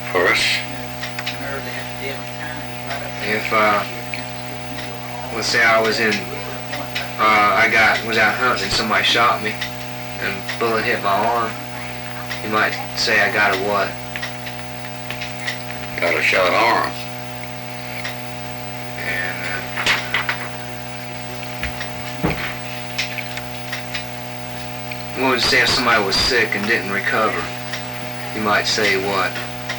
First. If let's say I was in, was out hunting and somebody shot me and a bullet hit my arm, you might say I got a what? Got a shot arm. And what would you say if somebody was sick and didn't recover? You might say what?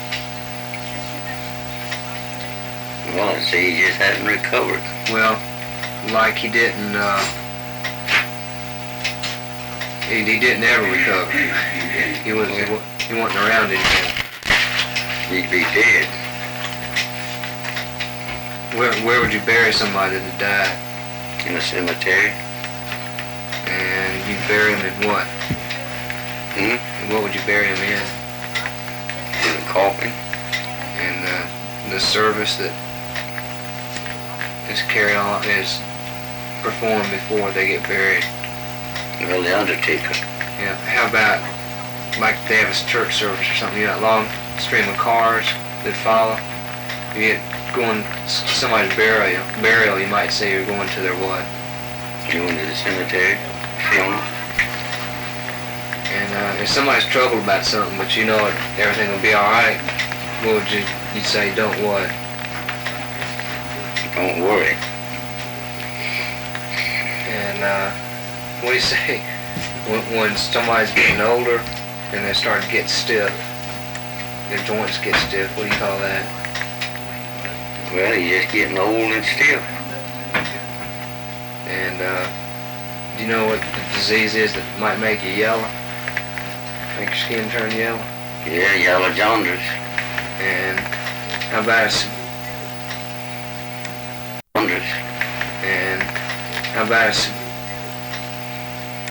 Well, I'd say he just hadn't recovered. Well, like he didn't, he didn't ever recover. He wasn't around anymore. He'd be dead. Where would you bury somebody that had died? In a cemetery. And you'd bury him in what? Hmm? And what would you bury him in? In a coffin. And the service that is carried on, is performed before they get buried. Well, the undertaker. Yeah. How about like they have a church service or something? You know, that long stream of cars that follow. You get going to somebody's burial. You might say you're going to their what? Going to the cemetery. Funeral. And if somebody's troubled about something, but you know everything will be all right, what would you'd say? Don't what? Don't worry. And what do you say when somebody's getting older and they start to get stiff? Their joints get stiff. What do you call that? Well, he's just getting old and stiff. And do you know what the disease is that might make you yellow? Make your skin turn yellow? Yeah, yellow jaundice. And how about Jaundice. and how about